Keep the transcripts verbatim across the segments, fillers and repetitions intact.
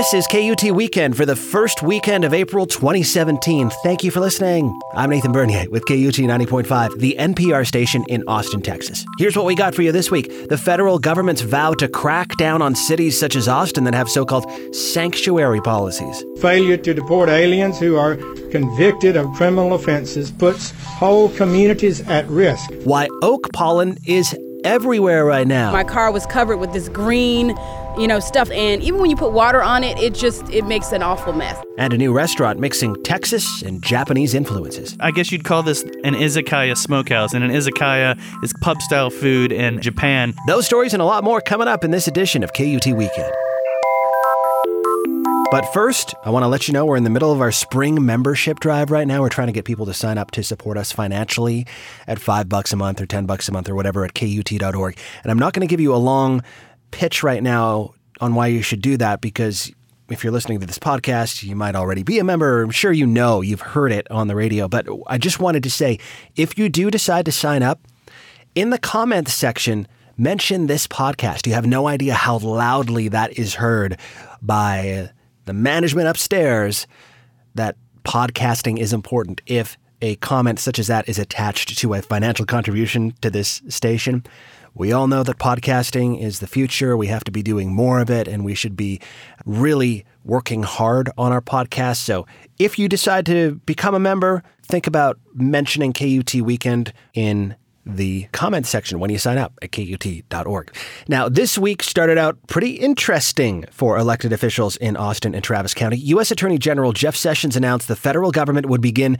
This is K U T Weekend for the first weekend of April twenty seventeen. Thank you for listening. I'm Nathan Bernier with K U T ninety point five, the N P R station in Austin, Texas. Here's what we got for you this week. The federal government's vow to crack down on cities such as Austin that have so-called sanctuary policies. Failure to deport aliens who are convicted of criminal offenses puts whole communities at risk. Why oak pollen is everywhere right now. My car was covered with this green, you know, stuff, and even when you put water on it, it just, it makes an awful mess. And a new restaurant mixing Texas and Japanese influences. I guess you'd call this an izakaya smokehouse, and an izakaya is pub-style food in Japan. Those stories and a lot more coming up in this edition of K U T Weekend. But first, I want to let you know we're in the middle of our spring membership drive right now. We're trying to get people to sign up to support us financially at five bucks a month or ten bucks a month or whatever at K U T dot org. And I'm not going to give you a long pitch right now on why you should do that, because if you're listening to this podcast, you might already be a member. I'm sure you know, you've heard it on the radio. But I just wanted to say, if you do decide to sign up, in the comments section, mention this podcast. You have no idea how loudly that is heard by the management upstairs, that podcasting is important. If a comment such as that is attached to a financial contribution to this station, we all know that podcasting is the future. We have to be doing more of it, and we should be really working hard on our podcast. So if you decide to become a member, think about mentioning K U T Weekend in the comment section when you sign up at K U T dot org. Now, this week started out pretty interesting for elected officials in Austin and Travis County. U S Attorney General Jeff Sessions announced the federal government would begin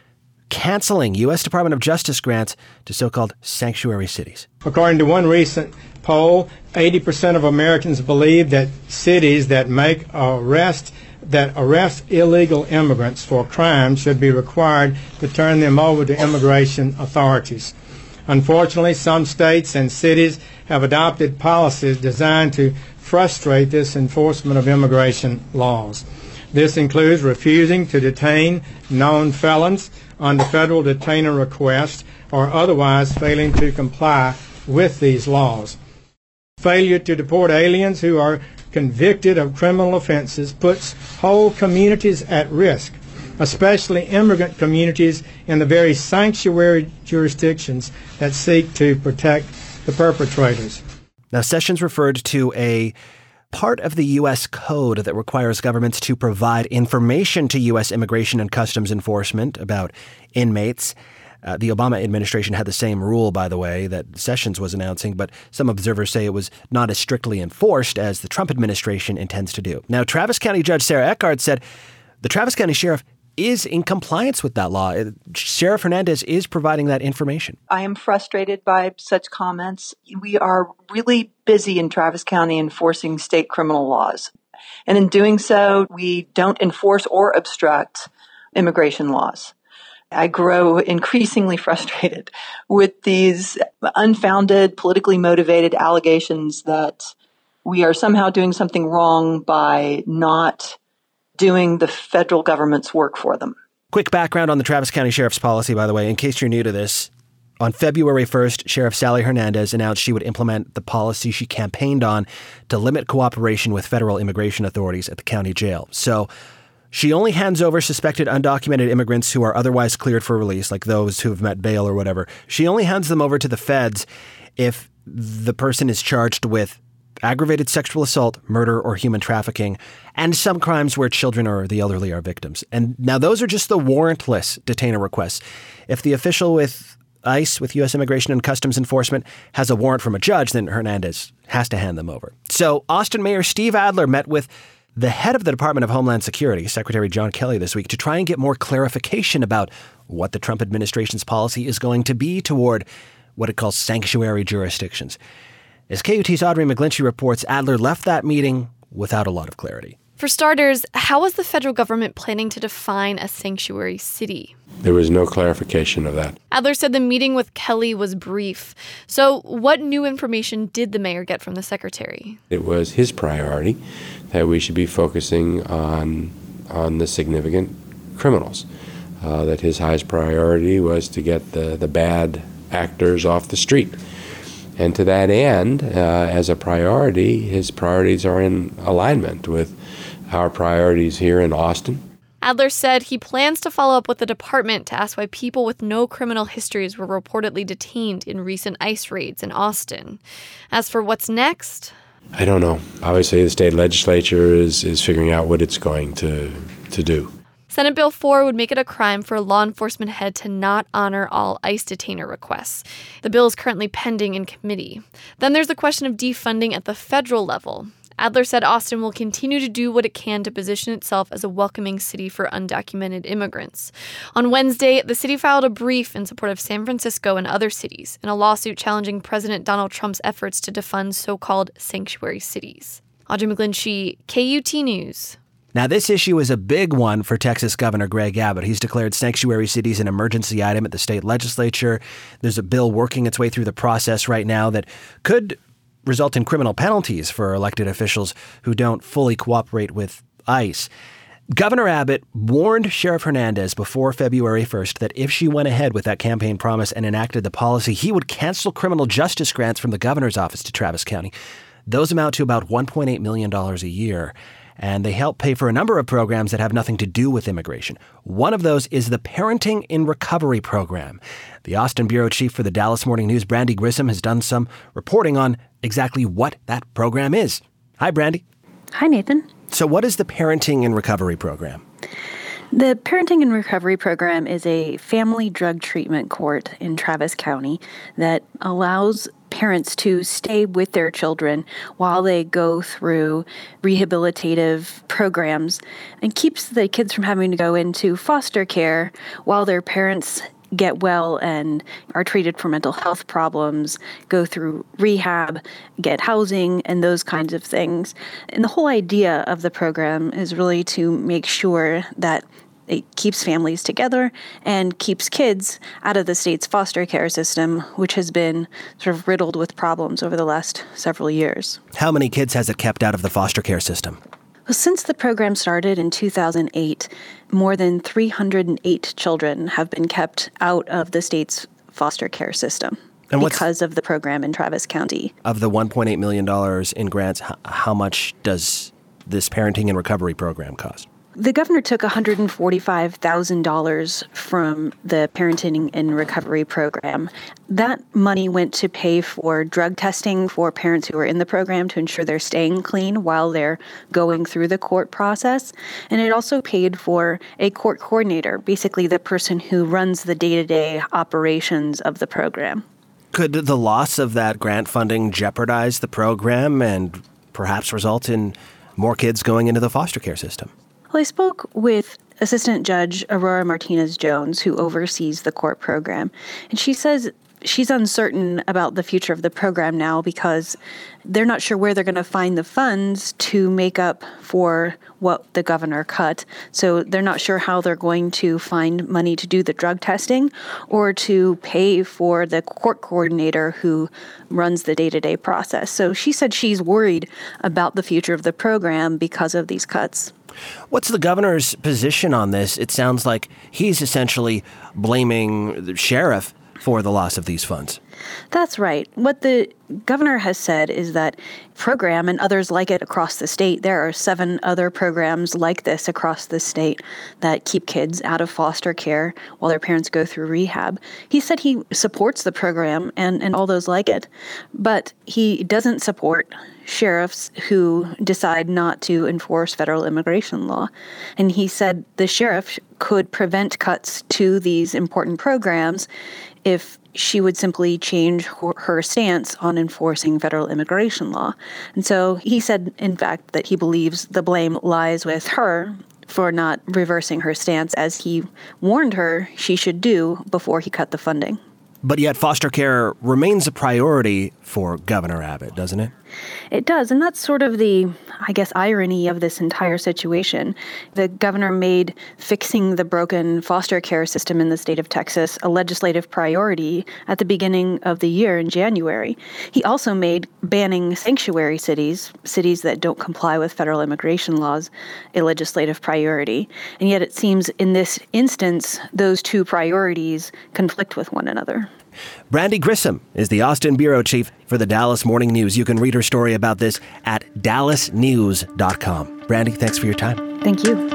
canceling U S Department of Justice grants to so-called sanctuary cities. According to one recent poll, eighty percent of Americans believe that cities that make arrest that arrest illegal immigrants for crimes should be required to turn them over to immigration authorities. Unfortunately, some states and cities have adopted policies designed to frustrate this enforcement of immigration laws. This includes refusing to detain known felons under federal detainer request or otherwise failing to comply with these laws. Failure to deport aliens who are convicted of criminal offenses puts whole communities at risk, especially immigrant communities in the very sanctuary jurisdictions that seek to protect the perpetrators. Now, Sessions referred to a part of the U S code that requires governments to provide information to U S Immigration and Customs Enforcement about inmates. Uh, the Obama administration had the same rule, by the way, that Sessions was announcing, but some observers say it was not as strictly enforced as the Trump administration intends to do. Now, Travis County Judge Sarah Eckhart said the Travis County Sheriff is in compliance with that law. Sheriff Hernandez is providing that information. I am frustrated by such comments. We are really busy in Travis County enforcing state criminal laws. And in doing so, we don't enforce or obstruct immigration laws. I grow increasingly frustrated with these unfounded, politically motivated allegations that we are somehow doing something wrong by not doing the federal government's work for them. Quick background on the Travis County Sheriff's policy, by the way, in case you're new to this. On February first, Sheriff Sally Hernandez announced she would implement the policy she campaigned on to limit cooperation with federal immigration authorities at the county jail. So she only hands over suspected undocumented immigrants who are otherwise cleared for release, like those who have met bail or whatever. She only hands them over to the feds if the person is charged with aggravated sexual assault, murder, or human trafficking, and some crimes where children or the elderly are victims. And now those are just the warrantless detainer requests. If the official with ICE, with U S Immigration and Customs Enforcement, has a warrant from a judge, then Hernandez has to hand them over. So Austin Mayor Steve Adler met with the head of the Department of Homeland Security, Secretary John Kelly, this week to try and get more clarification about what the Trump administration's policy is going to be toward what it calls sanctuary jurisdictions. As K U T's Audrey McGlinchey reports, Adler left that meeting without a lot of clarity. For starters, how is the federal government planning to define a sanctuary city? There was no clarification of that. Adler said the meeting with Kelly was brief. So what new information did the mayor get from the secretary? It was his priority that we should be focusing on, on the significant criminals, uh, that his highest priority was to get the, the bad actors off the street. And to that end, uh, as a priority, his priorities are in alignment with our priorities here in Austin. Adler said he plans to follow up with the department to ask why people with no criminal histories were reportedly detained in recent ICE raids in Austin. As for what's next, I don't know. Obviously, the state legislature is, is figuring out what it's going to, to do. Senate Bill four would make it a crime for a law enforcement head to not honor all ICE detainer requests. The bill is currently pending in committee. Then there's the question of defunding at the federal level. Adler said Austin will continue to do what it can to position itself as a welcoming city for undocumented immigrants. On Wednesday, the city filed a brief in support of San Francisco and other cities in a lawsuit challenging President Donald Trump's efforts to defund so-called sanctuary cities. Audrey McGlinchey, K U T News. Now, this issue is a big one for Texas Governor Greg Abbott. He's declared sanctuary cities an emergency item at the state legislature. There's a bill working its way through the process right now that could result in criminal penalties for elected officials who don't fully cooperate with ICE. Governor Abbott warned Sheriff Hernandez before February first that if she went ahead with that campaign promise and enacted the policy, he would cancel criminal justice grants from the governor's office to Travis County. Those amount to about one point eight million dollars a year, and they help pay for a number of programs that have nothing to do with immigration. One of those is the Parenting in Recovery program. The Austin bureau chief for the Dallas Morning News, Brandy Grissom, has done some reporting on exactly what that program is. Hi, Brandy. Hi, Nathan. So what is the Parenting in Recovery program? The Parenting in Recovery program is a family drug treatment court in Travis County that allows parents to stay with their children while they go through rehabilitative programs and keeps the kids from having to go into foster care while their parents get well and are treated for mental health problems, go through rehab, get housing, and those kinds of things. And the whole idea of the program is really to make sure that it keeps families together and keeps kids out of the state's foster care system, which has been sort of riddled with problems over the last several years. How many kids has it kept out of the foster care system? Well, since the program started in two thousand eight, more than three hundred eight children have been kept out of the state's foster care system and because of the program in Travis County. Of the one point eight million dollars in grants, how much does this Parenting and Recovery program cost? The governor took one hundred forty-five thousand dollars from the Parenting and Recovery program. That money went to pay for drug testing for parents who are in the program to ensure they're staying clean while they're going through the court process. And it also paid for a court coordinator, basically the person who runs the day-to-day operations of the program. Could the loss of that grant funding jeopardize the program and perhaps result in more kids going into the foster care system? Well, I spoke with Assistant Judge Aurora Martinez-Jones, who oversees the court program, and she says she's uncertain about the future of the program now because they're not sure where they're going to find the funds to make up for what the governor cut. So they're not sure how they're going to find money to do the drug testing or to pay for the court coordinator who runs the day-to-day process. So she said she's worried about the future of the program because of these cuts. What's the governor's position on this? It sounds like he's essentially blaming the sheriff for the loss of these funds. That's right. What the governor has said is that program and others like it across the state, there are seven other programs like this across the state that keep kids out of foster care while their parents go through rehab. He said he supports the program and, and all those like it, but he doesn't support sheriffs who decide not to enforce federal immigration law. And he said the sheriff could prevent cuts to these important programs if she would simply change her, her stance on enforcing federal immigration law. And so he said, in fact, that he believes the blame lies with her for not reversing her stance as he warned her she should do before he cut the funding. But yet foster care remains a priority for Governor Abbott, doesn't it? It does, and that's sort of the, I guess, irony of this entire situation. The governor made fixing the broken foster care system in the state of Texas a legislative priority at the beginning of the year in January. He also made banning sanctuary cities, cities that don't comply with federal immigration laws, a legislative priority. And yet it seems in this instance, those two priorities conflict with one another. Brandy Grissom is the Austin bureau chief for the Dallas Morning News. You can read her story about this at dallas news dot com. Brandy, thanks for your time. Thank you.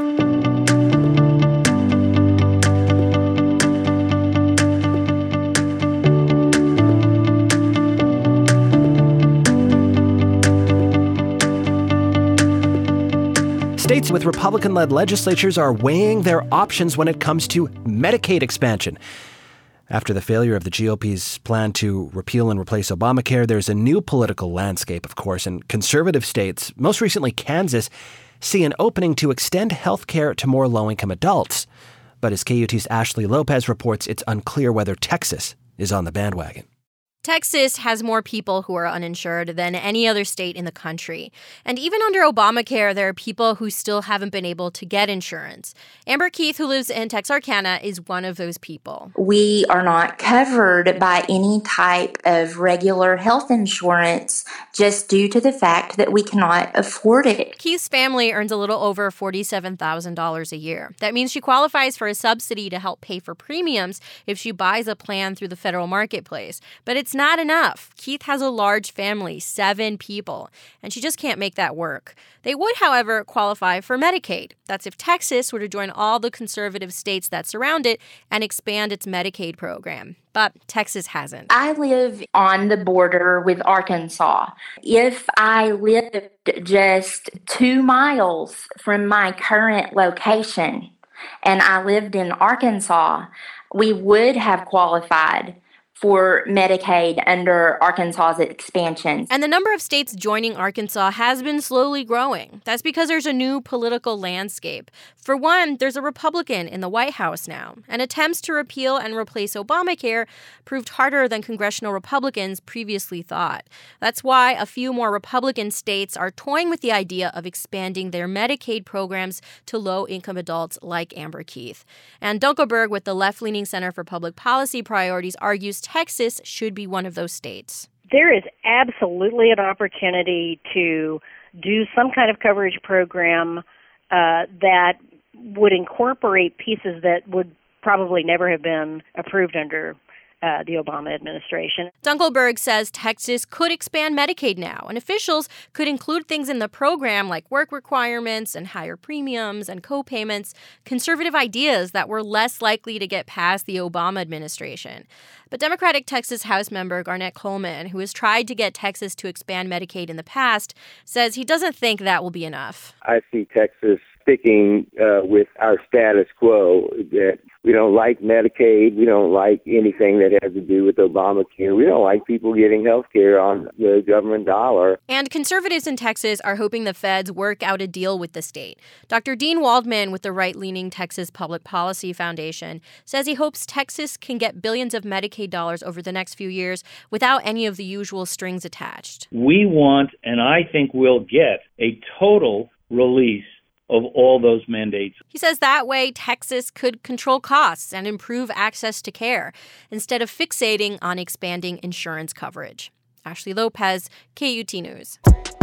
States with Republican-led legislatures are weighing their options when it comes to Medicaid expansion. After the failure of the G O P's plan to repeal and replace Obamacare, there's a new political landscape, of course, and conservative states, most recently Kansas, see an opening to extend health care to more low-income adults. But as K U T's Ashley Lopez reports, it's unclear whether Texas is on the bandwagon. Texas has more people who are uninsured than any other state in the country. And even under Obamacare, there are people who still haven't been able to get insurance. Amber Keith, who lives in Texarkana, is one of those people. We are not covered by any type of regular health insurance just due to the fact that we cannot afford it. Keith's family earns a little over forty-seven thousand dollars a year. That means she qualifies for a subsidy to help pay for premiums if she buys a plan through the federal marketplace. But it's not enough. Keith has a large family, seven people, and she just can't make that work. They would, however, qualify for Medicaid. That's if Texas were to join all the conservative states that surround it and expand its Medicaid program. But Texas hasn't. I live on the border with Arkansas. If I lived just two miles from my current location and I lived in Arkansas, we would have qualified for Medicaid under Arkansas's expansion. And the number of states joining Arkansas has been slowly growing. That's because there's a new political landscape. For one, there's a Republican in the White House now, and attempts to repeal and replace Obamacare proved harder than congressional Republicans previously thought. That's why a few more Republican states are toying with the idea of expanding their Medicaid programs to low-income adults like Amber Keith. And Dunkelberg with the left-leaning Center for Public Policy Priorities argues Texas should be one of those states. There is absolutely an opportunity to do some kind of coverage program uh, that would incorporate pieces that would probably never have been approved under Uh, the Obama administration. Dunkelberg says Texas could expand Medicaid now, and officials could include things in the program like work requirements and higher premiums and co-payments, conservative ideas that were less likely to get past the Obama administration. But Democratic Texas House member Garnett Coleman, who has tried to get Texas to expand Medicaid in the past, says he doesn't think that will be enough. I see Texas sticking uh, with our status quo, that we don't like Medicaid, we don't like anything that has to do with Obamacare, we don't like people getting health care on the government dollar. And conservatives in Texas are hoping the feds work out a deal with the state. Doctor Dean Waldman with the right-leaning Texas Public Policy Foundation says he hopes Texas can get billions of Medicaid dollars over the next few years without any of the usual strings attached. We want, and I think we'll get, a total release of all those mandates. He says that way Texas could control costs and improve access to care instead of fixating on expanding insurance coverage. Ashley Lopez, K U T News.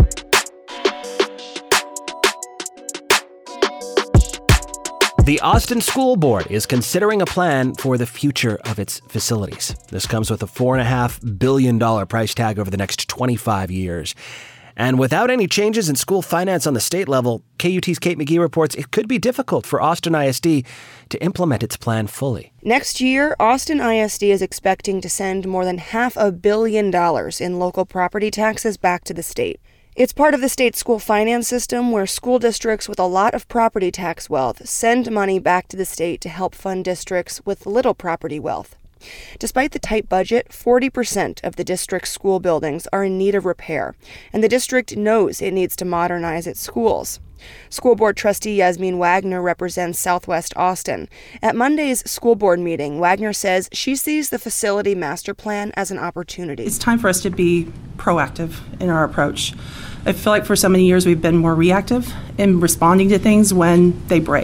The Austin School Board is considering a plan for the future of its facilities. This comes with a four point five billion dollars price tag over the next twenty-five years. And without any changes in school finance on the state level, K U T's Kate McGee reports it could be difficult for Austin I S D to implement its plan fully. Next year, Austin I S D is expecting to send more than half a billion dollars in local property taxes back to the state. It's part of the state's school finance system where school districts with a lot of property tax wealth send money back to the state to help fund districts with little property wealth. Despite the tight budget, forty percent of the district's school buildings are in need of repair, and the district knows it needs to modernize its schools. School Board Trustee Yasmin Wagner represents Southwest Austin. At Monday's school board meeting, Wagner says she sees the facility master plan as an opportunity. It's time for us to be proactive in our approach. I feel like for so many years we've been more reactive in responding to things when they break.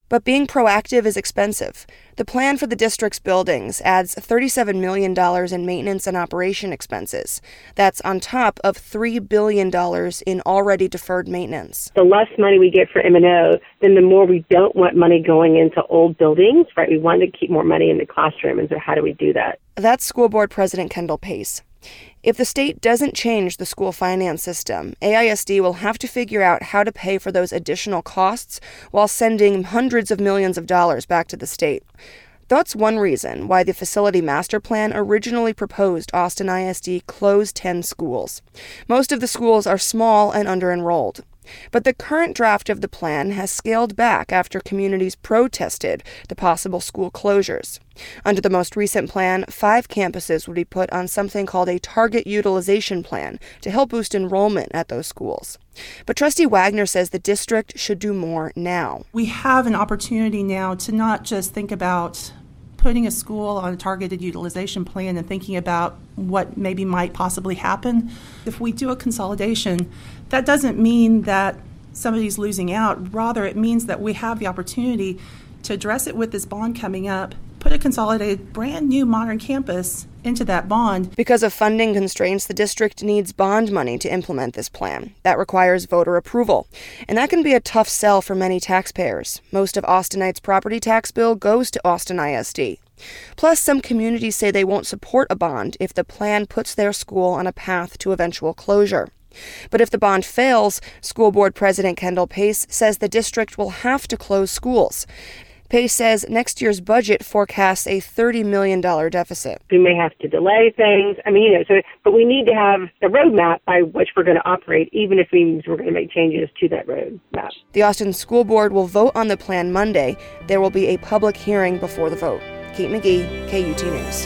But being proactive is expensive. The plan for the district's buildings adds thirty-seven million dollars in maintenance and operation expenses. That's on top of three billion dollars in already deferred maintenance. The less money we get for M and O, then the more we don't want money going into old buildings, right? We want to keep more money in the classroom, and so how do we do that? That's School Board President Kendall Pace. If the state doesn't change the school finance system, A I S D will have to figure out how to pay for those additional costs while sending hundreds of millions of dollars back to the state. That's one reason why the facility master plan originally proposed Austin I S D close ten schools. Most of the schools are small and under-enrolled. But the current draft of the plan has scaled back after communities protested the possible school closures. Under the most recent plan, five campuses would be put on something called a target utilization plan to help boost enrollment at those schools. But Trustee Wagner says the district should do more now. We have an opportunity now to not just think about putting a school on a targeted utilization plan and thinking about what maybe might possibly happen. If we do a consolidation, that doesn't mean that somebody's losing out. Rather, it means that we have the opportunity to address it with this bond coming up, put a consolidated, brand new modern campus into that bond. Because of funding constraints, the district needs bond money to implement this plan. That requires voter approval. And that can be a tough sell for many taxpayers. Most of Austinites' property tax bill goes to Austin I S D. Plus, some communities say they won't support a bond if the plan puts their school on a path to eventual closure. But if the bond fails, School Board President Kendall Pace says the district will have to close schools. Pace says next year's budget forecasts a thirty million dollars deficit. We may have to delay things. I mean, you know, so, but we need to have the roadmap by which we're going to operate, even if it means we're going to make changes to that roadmap. The Austin School Board will vote on the plan Monday. There will be a public hearing before the vote. Kate McGee, K U T News.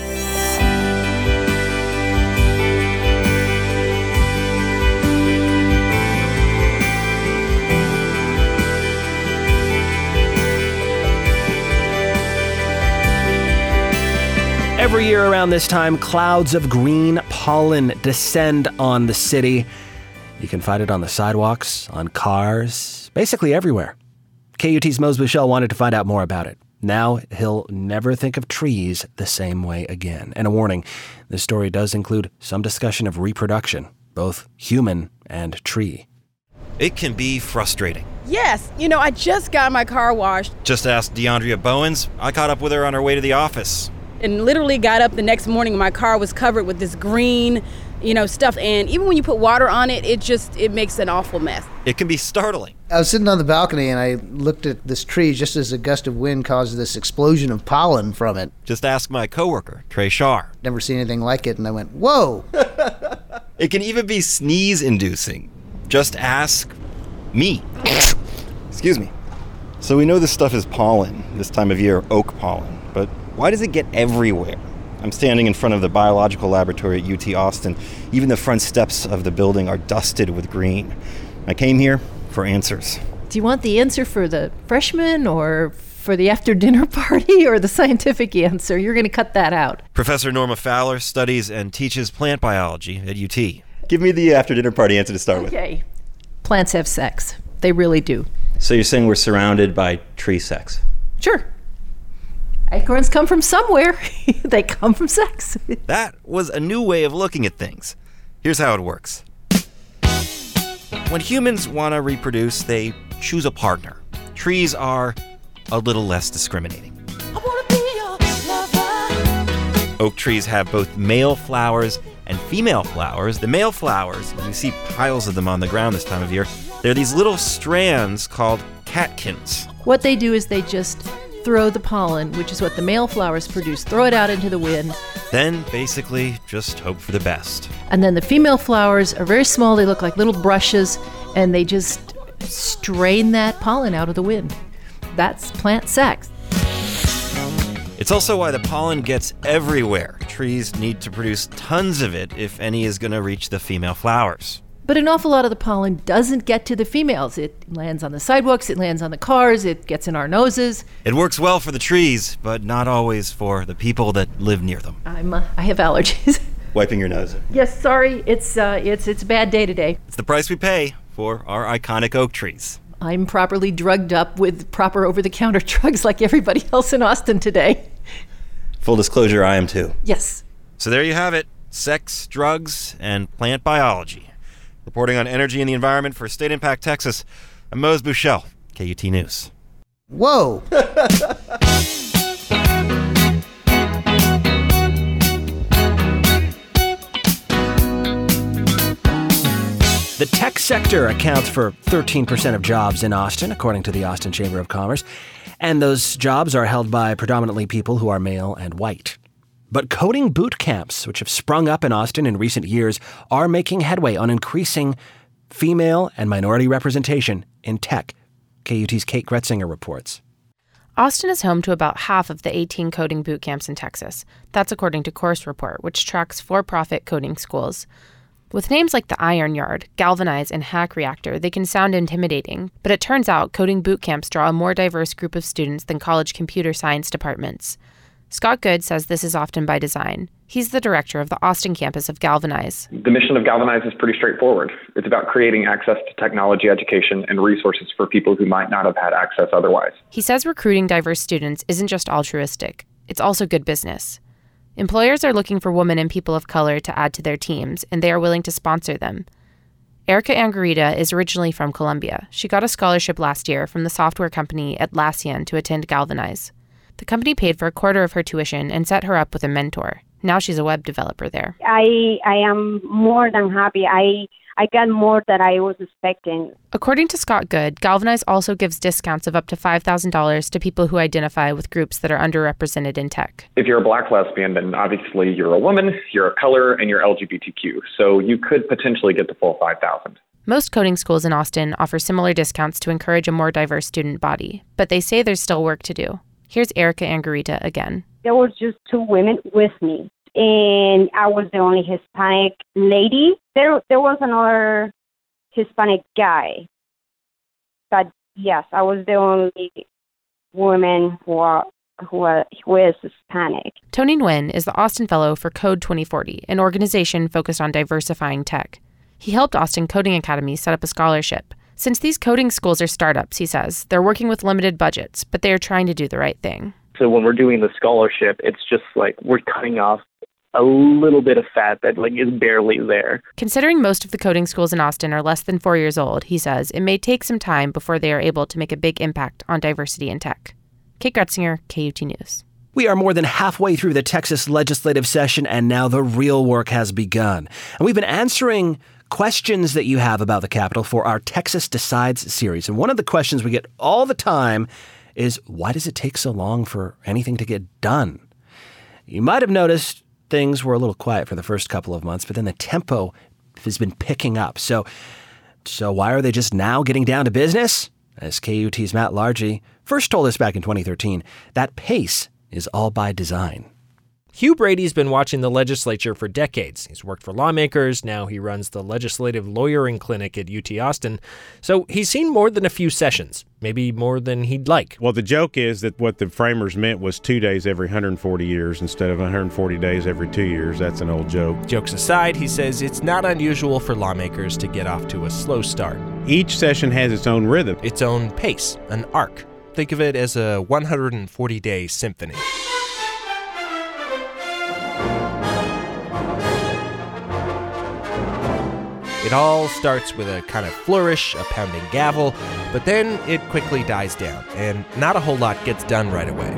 Every year around this time, clouds of green pollen descend on the city. You can find it on the sidewalks, on cars, basically everywhere. K U T's Mose Buchel wanted to find out more about it. Now he'll never think of trees the same way again. And a warning, this story does include some discussion of reproduction, both human and tree. It can be frustrating. Yes, you know, I just got my car washed. Just ask DeAndrea Bowens. I caught up with her on her way to the office. And literally got up the next morning and my car was covered with this green, you know, stuff. And even when you put water on it, it just, it makes an awful mess. It can be startling. I was sitting on the balcony and I looked at this tree just as a gust of wind caused this explosion of pollen from it. Just ask my coworker, Trey Shar. Never seen anything like it, and I went, whoa. It can even be sneeze-inducing. Just ask me. Excuse me. So we know this stuff is pollen, this time of year, oak pollen, but why does it get everywhere? I'm standing in front of the biological laboratory at U T Austin. Even the front steps of the building are dusted with green. I came here for answers. Do you want the answer for the freshmen or for the after-dinner party or the scientific answer? You're going to cut that out. Professor Norma Fowler studies and teaches plant biology at U T. Give me the after-dinner party answer to start okay. with. Okay. Plants have sex. They really do. So you're saying we're surrounded by tree sex? Sure. Acorns come from somewhere. They come from sex. That was a new way of looking at things. Here's how it works. When humans want to reproduce, they choose a partner. Trees are a little less discriminating. Oak trees have both male flowers and female flowers. The male flowers, you see piles of them on the ground this time of year, they're these little strands called catkins. What they do is they just throw the pollen, which is what the male flowers produce, throw it out into the wind. Then, basically, just hope for the best. And then the female flowers are very small. They look like little brushes, and they just strain that pollen out of the wind. That's plant sex. It's also why the pollen gets everywhere. Trees need to produce tons of it if any is going to reach the female flowers. But an awful lot of the pollen doesn't get to the females. It lands on the sidewalks, it lands on the cars, it gets in our noses. It works well for the trees, but not always for the people that live near them. I'm, uh, I have allergies. Wiping your nose. Yes, sorry, it's uh, it's it's a bad day today. It's the price we pay for our iconic oak trees. I'm properly drugged up with proper over-the-counter drugs like everybody else in Austin today. Full disclosure, I am too. Yes. So there you have it. Sex, drugs, and plant biology. Reporting on energy and the environment for State Impact Texas, I'm Mose Buchel, K U T News. Whoa. The tech sector accounts for thirteen percent of jobs in Austin, according to the Austin Chamber of Commerce. And those jobs are held by predominantly people who are male and white. But coding boot camps, which have sprung up in Austin in recent years, are making headway on increasing female and minority representation in tech. K U T's Kate Gretzinger reports. Austin is home to about half of the eighteen coding boot camps in Texas. That's according to Course Report, which tracks for-profit coding schools. With names like the Iron Yard, Galvanize, and Hack Reactor, they can sound intimidating, but it turns out coding boot camps draw a more diverse group of students than college computer science departments. Scott Good says this is often by design. He's the director of the Austin campus of Galvanize. The mission of Galvanize is pretty straightforward. It's about creating access to technology education and resources for people who might not have had access otherwise. He says recruiting diverse students isn't just altruistic, it's also good business. Employers are looking for women and people of color to add to their teams, and they are willing to sponsor them. Erica Angarita is originally from Columbia. She got a scholarship last year from the software company Atlassian to attend Galvanize. The company paid for a quarter of her tuition and set her up with a mentor. Now she's a web developer there. I I am more than happy. I I got more than I was expecting. According to Scott Good, Galvanize also gives discounts of up to five thousand dollars to people who identify with groups that are underrepresented in tech. If you're a Black lesbian, then obviously you're a woman, you're a color, and you're L G B T Q. So you could potentially get the full five thousand dollars. Most coding schools in Austin offer similar discounts to encourage a more diverse student body, but they say there's still work to do. Here's Erica Angarita again. There were just two women with me, and I was the only Hispanic lady. There, there was another Hispanic guy, but yes, I was the only woman who are, who are, who is Hispanic. Tony Nguyen is the Austin Fellow for Code twenty forty, an organization focused on diversifying tech. He helped Austin Coding Academy set up a scholarship. Since these coding schools are startups, he says, they're working with limited budgets, but they are trying to do the right thing. So when we're doing the scholarship, it's just like we're cutting off a little bit of fat that like is barely there. Considering most of the coding schools in Austin are less than four years old, he says, it may take some time before they are able to make a big impact on diversity in tech. Kate Gretzinger, K U T News. We are more than halfway through the Texas legislative session, and now the real work has begun. And we've been answering questions that you have about the Capitol for our Texas Decides series. And one of the questions we get all the time is, why does it take so long for anything to get done? You might have noticed things were a little quiet for the first couple of months, but then the tempo has been picking up. So, so why are they just now getting down to business? As K U T's Matt Largy first told us back in twenty thirteen, that pace is all by design. Hugh Brady's been watching the legislature for decades. He's worked for lawmakers. Now he runs the legislative lawyering clinic at U T Austin. So he's seen more than a few sessions, maybe more than he'd like. Well, the joke is that what the framers meant was two days every one hundred forty years instead of one hundred forty days every two years. That's an old joke. Jokes aside, he says it's not unusual for lawmakers to get off to a slow start. Each session has its own rhythm, its own pace, an arc. Think of it as a one hundred forty-day symphony. It all starts with a kind of flourish, a pounding gavel, but then it quickly dies down, and not a whole lot gets done right away.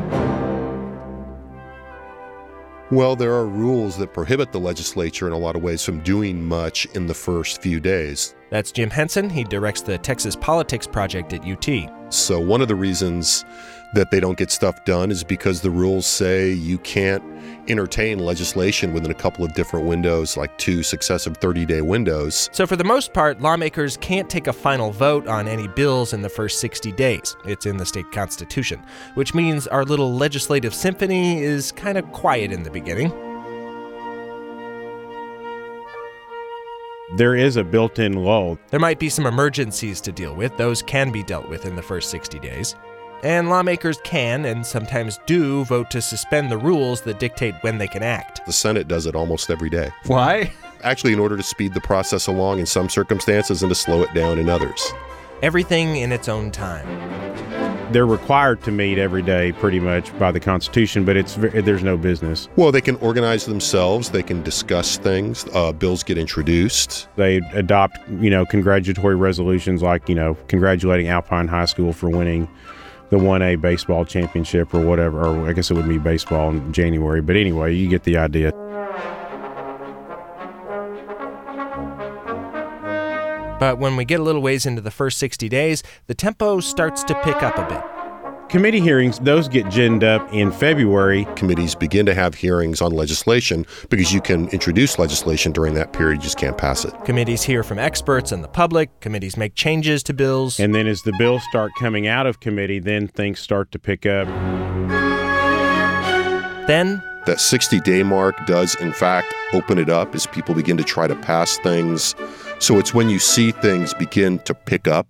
Well, there are rules that prohibit the legislature in a lot of ways from doing much in the first few days. That's Jim Henson. He directs the Texas Politics Project at U T. So one of the reasons that they don't get stuff done is because the rules say you can't entertain legislation within a couple of different windows, like two successive thirty-day windows. So for the most part, lawmakers can't take a final vote on any bills in the first sixty days. It's in the state constitution, which means our little legislative symphony is kind of quiet in the beginning. There is a built-in lull. There might be some emergencies to deal with. Those can be dealt with in the first sixty days. And lawmakers can, and sometimes do, vote to suspend the rules that dictate when they can act. The Senate does it almost every day. Why? Actually, in order to speed the process along in some circumstances and to slow it down in others. everything in its own time. They're required to meet every day pretty much by the Constitution, but it's there's no business. Well, they can organize themselves. They can discuss things. Uh, bills get introduced. They adopt, you know, congratulatory resolutions like, you know, congratulating Alpine High School for winning the one A baseball championship or whatever, or I guess it would be baseball in January. But anyway, you get the idea. But when we get a little ways into the first sixty days, the tempo starts to pick up a bit. Committee hearings, those get ginned up in February. Committees begin to have hearings on legislation because you can introduce legislation during that period, you just can't pass it. Committees hear from experts and the public. Committees make changes to bills. And then as the bills start coming out of committee, then things start to pick up. Then that sixty-day mark does, in fact, open it up as people begin to try to pass things. So it's when you see things begin to pick up.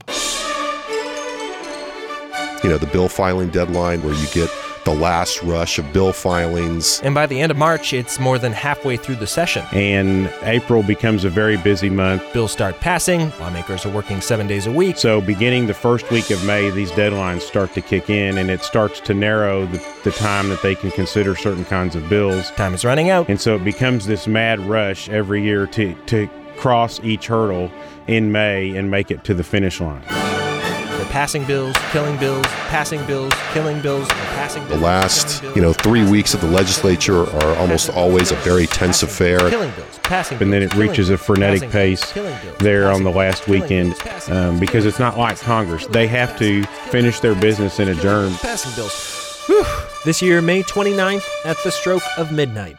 You know, the bill filing deadline where you get the last rush of bill filings. And by the end of March, it's more than halfway through the session. And April becomes a very busy month. Bills start passing. Lawmakers are working seven days a week. So beginning the first week of May, these deadlines start to kick in, and it starts to narrow the, the time that they can consider certain kinds of bills. Time is running out. And so it becomes this mad rush every year to, to cross each hurdle in May and make it to the finish line. They're passing bills, killing bills, passing bills, killing bills, passing bills. The last, you know, three weeks of the legislature are almost always a very tense affair. Killing bills, passing bills. And then it reaches a frenetic pace there on the last weekend um, because it's not like Congress. They have to finish their business and adjourn. Passing bills. Whew. This year, May twenty-ninth, at the stroke of midnight.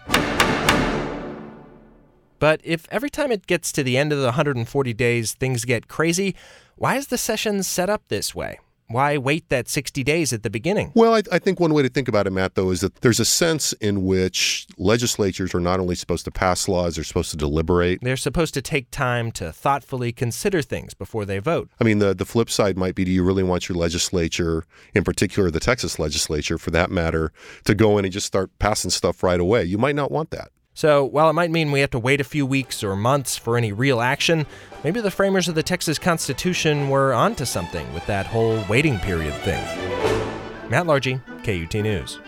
But if every time it gets to the end of the one hundred forty days, things get crazy, why is the session set up this way? Why wait that sixty days at the beginning? Well, I, I think one way to think about it, Matt, though, is that there's a sense in which legislatures are not only supposed to pass laws, they're supposed to deliberate. They're supposed to take time to thoughtfully consider things before they vote. I mean, the, the flip side might be, do you really want your legislature, in particular the Texas legislature, for that matter, to go in and just start passing stuff right away? You might not want that. So, while it might mean we have to wait a few weeks or months for any real action, maybe the framers of the Texas Constitution were onto something with that whole waiting period thing. Matt Largy, K U T News.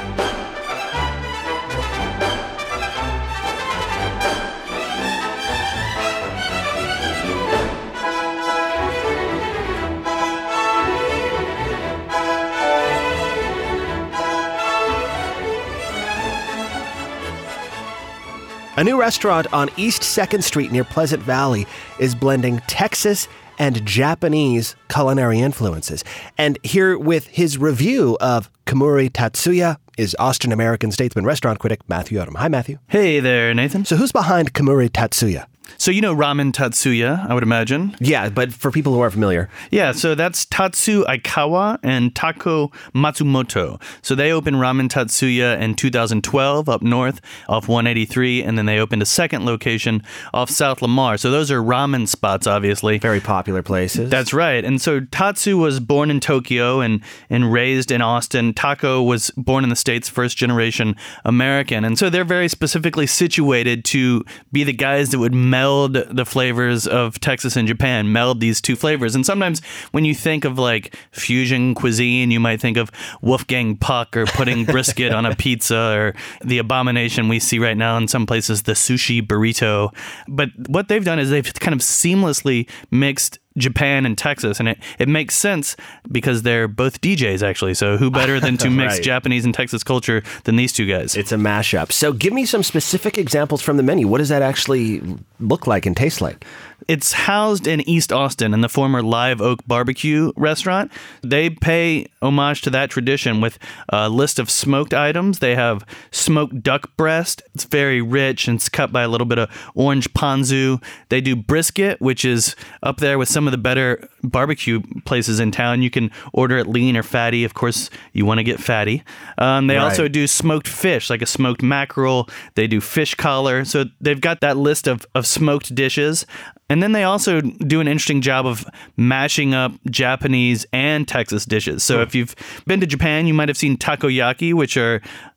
A new restaurant on East second Street near Pleasant Valley is blending Texas and Japanese culinary influences. And here with his review of Komuri Tatsuya is Austin-American statesman restaurant critic Matthew Odom. Hi, Matthew. Hey there, Nathan. So who's behind Komuri Tatsuya? So you know Ramen Tatsuya, I would imagine? Yeah, but for people who aren't familiar. Yeah, so that's Tatsu Aikawa and Tako Matsumoto. So they opened Ramen Tatsuya in two thousand twelve up north off one eighty-three, and then they opened a second location off South Lamar. So those are ramen spots, obviously. Very popular places. That's right. And so Tatsu was born in Tokyo and, and raised in Austin. Tako was born in the States, first generation American. And so they're very specifically situated to be the guys that would meld the flavors of Texas and Japan, meld these two flavors. And sometimes when you think of like fusion cuisine, you might think of Wolfgang Puck or putting brisket on a pizza, or the abomination we see right now in some places, the sushi burrito. But what they've done is they've kind of seamlessly mixed Japan and Texas, and it, it makes sense because they're both D Js, actually. So who better than to mix right. Japanese and Texas culture than these two guys? It's a mashup. So give me some specific examples from the menu. What does that actually look like and taste like? It's housed in East Austin in the former Live Oak Barbecue restaurant. They pay homage to that tradition with a list of smoked items. They have smoked duck breast. It's very rich and it's cut by a little bit of orange ponzu. They do brisket, which is up there with some of the better barbecue places in town. You can order it lean or fatty. Of course, you want to get fatty. Um, they right. also do smoked fish, like a smoked mackerel. They do fish collar. So they've got that list of, of smoked dishes. And then they also do an interesting job of mashing up Japanese and Texas dishes. So if you've been to Japan, you might have seen takoyaki, which are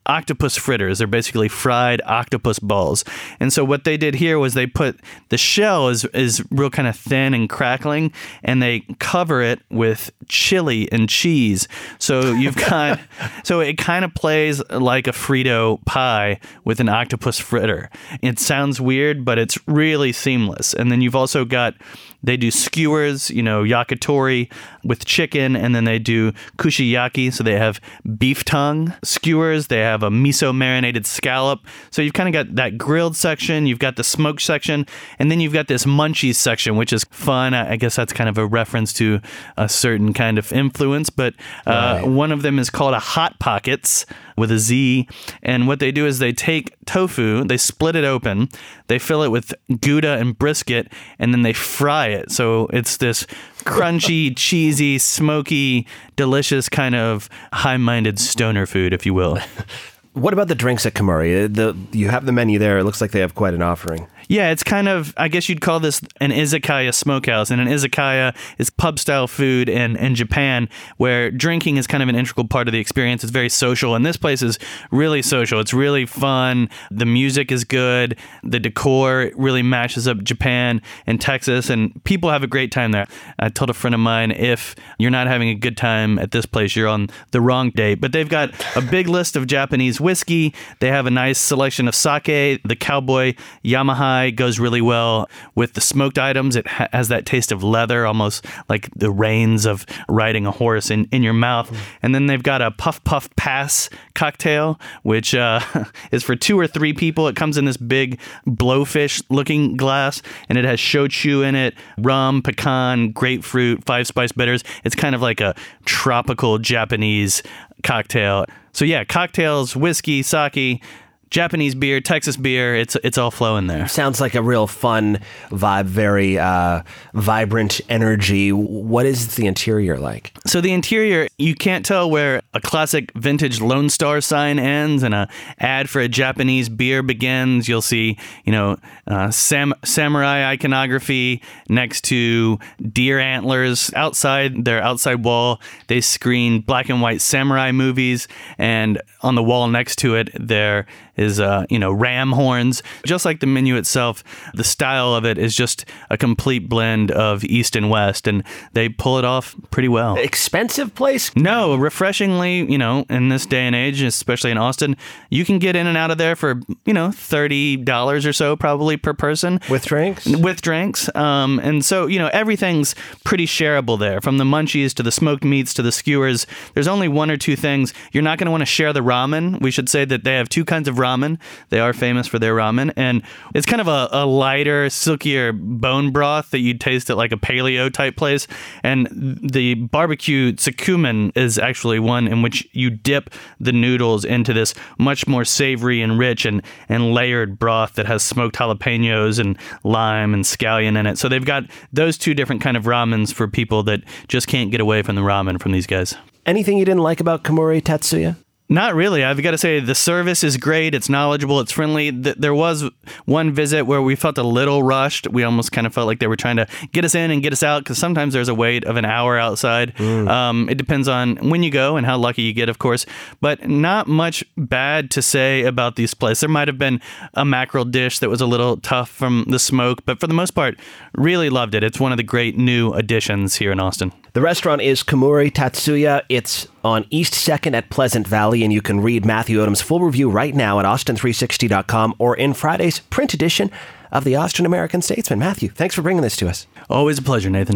octopus fritters. They're basically fried octopus balls. And so what they did here was they put the shell is is real kind of thin and crackling, and they cover it with chili and cheese. So you've got so it kind of plays like a Frito pie with an octopus fritter. It sounds weird, but it's really seamless. And then you've also got they do skewers, you know, yakitori with chicken, and then they do kushiyaki, so they have beef tongue skewers. They have a miso marinated scallop. So you've kind of got that grilled section, you've got the smoked section, and then you've got this munchies section, which is fun. I guess that's kind of a reference to a certain kind of influence, but uh, right. One of them is called a Hot Pockets with a Z, and what they do is they take tofu, they split it open, they fill it with Gouda and brisket, and then they fry it. So it's this crunchy, cheesy, smoky, delicious kind of high-minded stoner food, if you will. What about the drinks at Komori? The, you have the menu there. It looks like they have quite an offering. Yeah, it's kind of, I guess you'd call this an izakaya smokehouse. And an izakaya is pub-style food in, in Japan where drinking is kind of an integral part of the experience. It's very social. And this place is really social. It's really fun. The music is good. The decor really matches up Japan and Texas. And people have a great time there. I told a friend of mine, if you're not having a good time at this place, you're on the wrong date. But they've got a big list of Japanese whiskey. They have a nice selection of sake. The Cowboy Yamaha goes really well with the smoked items. It ha- has that taste of leather, almost like the reins of riding a horse in, in your mouth. Mm. And then they've got a Puff Puff Pass cocktail, which uh, is for two or three people. It comes in this big blowfish-looking glass, and it has shochu in it, rum, pecan, grapefruit, five-spice bitters. It's kind of like a tropical Japanese cocktail. So yeah, cocktails, whiskey, sake, Japanese beer, Texas beer, it's it's all flowing there. Sounds like a real fun vibe, very uh, vibrant energy. What is the interior like? So the interior, you can't tell where a classic vintage Lone Star sign ends and a ad for a Japanese beer begins. You'll see, you know, uh, sam- samurai iconography next to deer antlers. Outside their outside wall, they screen black and white samurai movies, and on the wall next to it, there is, uh, you know, ram horns. Just like the menu itself, the style of it is just a complete blend of East and West, and they pull it off pretty well. Expensive place? No, refreshingly, you know, in this day and age, especially in Austin, you can get in and out of there for, you know, thirty dollars or so probably per person. With drinks? With drinks. Um, and so, you know, everything's pretty shareable there, from the munchies to the smoked meats to the skewers. There's only one or two things. You're not going to want to share the ramen. We should say that they have two kinds of ramen. They are famous for their ramen, and it's kind of a, a lighter, silkier bone broth that you'd taste at like a paleo type place. And the barbecue tsukumen is actually one in which you dip the noodles into this much more savory and rich and, and layered broth that has smoked jalapenos and lime and scallion in it. So they've got those two different kind of ramens for people that just can't get away from the ramen from these guys. Anything you didn't like about Komori Tatsuya? Not really. I've got to say the service is great. It's knowledgeable. It's friendly. There was one visit where we felt a little rushed. We almost kind of felt like they were trying to get us in and get us out, because sometimes there's a wait of an hour outside. Mm. Um, it depends on when you go and how lucky you get, of course. But not much bad to say about these places. There might have been a mackerel dish that was a little tough from the smoke, but for the most part, really loved it. It's one of the great new additions here in Austin. The restaurant is Komori Tatsuya. It's on East second at Pleasant Valley, and you can read Matthew Odom's full review right now at austin three sixty dot com or in Friday's print edition of the Austin American Statesman. Matthew, thanks for bringing this to us. Always a pleasure, Nathan.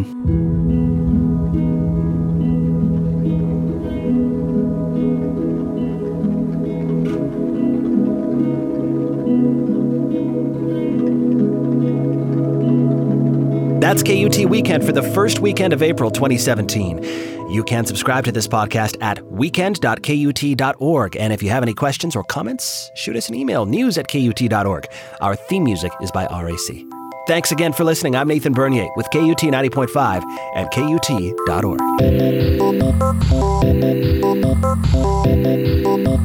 That's K U T Weekend for the first weekend of April twenty seventeen. You can subscribe to this podcast at weekend dot k u t dot org. And if you have any questions or comments, shoot us an email, news at k u t dot org. Our theme music is by R A C. Thanks again for listening. I'm Nathan Bernier with K U T ninety point five at k u t dot org.